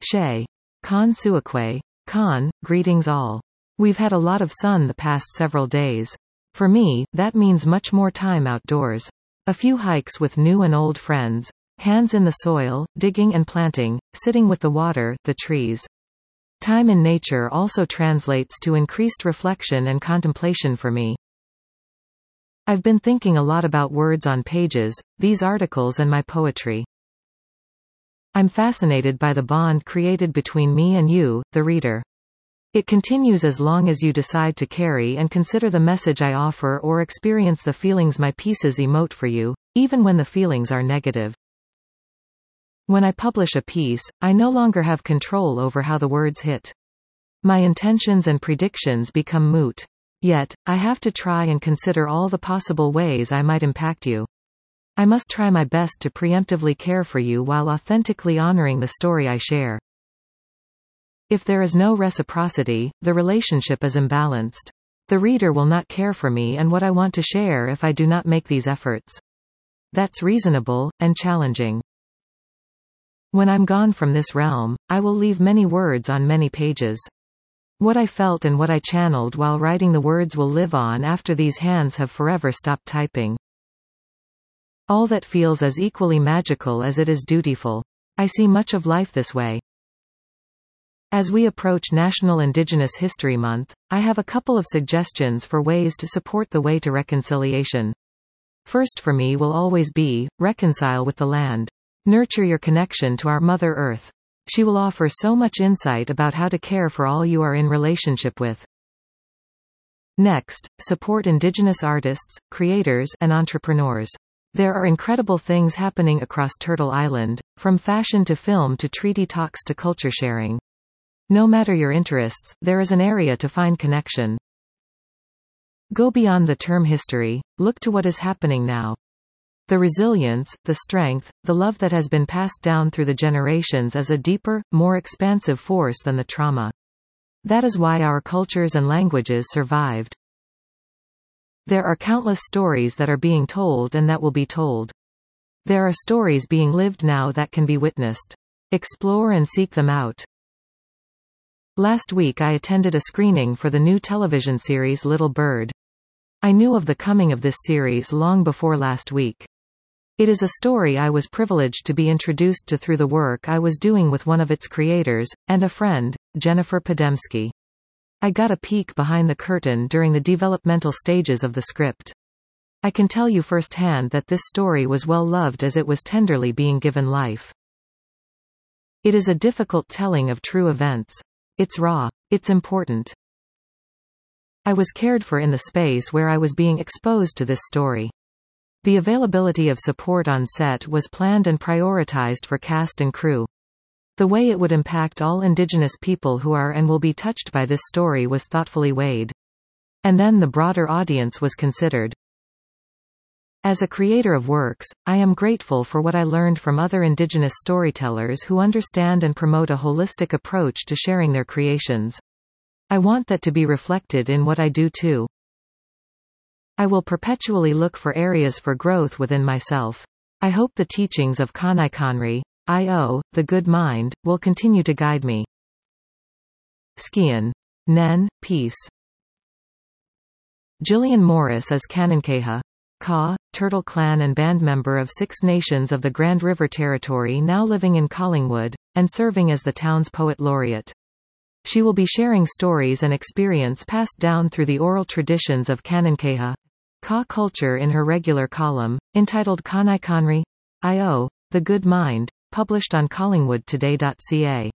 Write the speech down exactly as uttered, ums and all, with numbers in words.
She. Khan Suakwe. Khan, greetings all. We've had a lot of sun the past several days. For me, that means much more time outdoors. A few hikes with new and old friends. Hands in the soil, digging and planting, sitting with the water, the trees. Time in nature also translates to increased reflection and contemplation for me. I've been thinking a lot about words on pages, these articles and my poetry. I'm fascinated by the bond created between me and you, the reader. It continues as long as you decide to carry and consider the message I offer or experience the feelings my pieces emote for you, even when the feelings are negative. When I publish a piece, I no longer have control over how the words hit. My intentions and predictions become moot. Yet, I have to try and consider all the possible ways I might impact you. I must try my best to preemptively care for you while authentically honoring the story I share. If there is no reciprocity, the relationship is imbalanced. The reader will not care for me and what I want to share if I do not make these efforts. That's reasonable, and challenging. When I'm gone from this realm, I will leave many words on many pages. What I felt and what I channeled while writing the words will live on after these hands have forever stopped typing. All that feels as equally magical as it is dutiful. I see much of life this way. As we approach National Indigenous History Month, I have a couple of suggestions for ways to support the way to reconciliation. First for me will always be, reconcile with the land. Nurture your connection to our Mother Earth. She will offer so much insight about how to care for all you are in relationship with. Next, support Indigenous artists, creators, and entrepreneurs. There are incredible things happening across Turtle Island, from fashion to film to treaty talks to culture sharing. No matter your interests, there is an area to find connection. Go beyond the term history, look to what is happening now. The resilience, the strength, the love that has been passed down through the generations is a deeper, more expansive force than the trauma. That is why our cultures and languages survived. There are countless stories that are being told and that will be told. There are stories being lived now that can be witnessed. Explore and seek them out. Last week I attended a screening for the new television series Little Bird. I knew of the coming of this series long before last week. It is a story I was privileged to be introduced to through the work I was doing with one of its creators, and a friend, Jennifer Podemski. I got a peek behind the curtain during the developmental stages of the script. I can tell you firsthand that this story was well loved as it was tenderly being given life. It is a difficult telling of true events. It's raw. It's important. I was cared for in the space where I was being exposed to this story. The availability of support on set was planned and prioritized for cast and crew. The way it would impact all Indigenous people who are and will be touched by this story was thoughtfully weighed. And then the broader audience was considered. As a creator of works, I am grateful for what I learned from other Indigenous storytellers who understand and promote a holistic approach to sharing their creations. I want that to be reflected in what I do too. I will perpetually look for areas for growth within myself. I hope the teachings of Kanai Kanri, I O, the good mind, will continue to guide me. Skian. Nen, peace. Gillian Morris is Kanankeha. Ka, Turtle Clan and band member of Six Nations of the Grand River Territory now living in Collingwood, and serving as the town's poet laureate. She will be sharing stories and experience passed down through the oral traditions of Kanankeha, Ka culture in her regular column, entitled Kanai Kanri, I O, The Good Mind, published on collingwood today dot c a.